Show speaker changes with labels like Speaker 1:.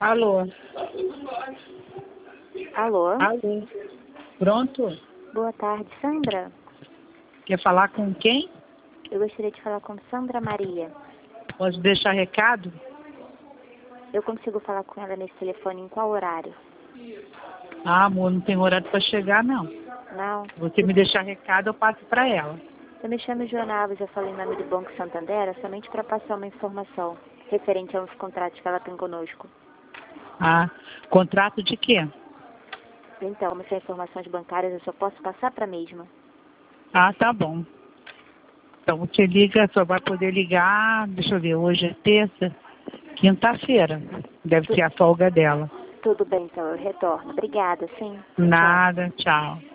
Speaker 1: Alô?
Speaker 2: Alô?
Speaker 1: Alô? Pronto?
Speaker 2: Boa tarde, Sandra.
Speaker 1: Quer falar com quem?
Speaker 2: Eu gostaria de falar com Sandra Maria.
Speaker 1: Pode deixar recado?
Speaker 2: Eu consigo falar com ela nesse telefone em qual horário?
Speaker 1: Ah, amor, não tem horário para chegar, não.
Speaker 2: Não?
Speaker 1: Se você me deixar recado, eu passo para ela.
Speaker 2: Eu me chamo Joana Alves, eu falo em nome do Banco Santander, somente para passar uma informação referente aos contratos que ela tem conosco.
Speaker 1: Ah, contrato de quê?
Speaker 2: Então, como são informações bancárias, eu só posso passar para a mesma.
Speaker 1: Ah, tá bom. Então você liga, só vai poder ligar, deixa eu ver, hoje é terça, quinta-feira. Deve ser a folga dela.
Speaker 2: Tudo bem, então, eu retorno. Obrigada, sim. Tchau.
Speaker 1: Nada, tchau.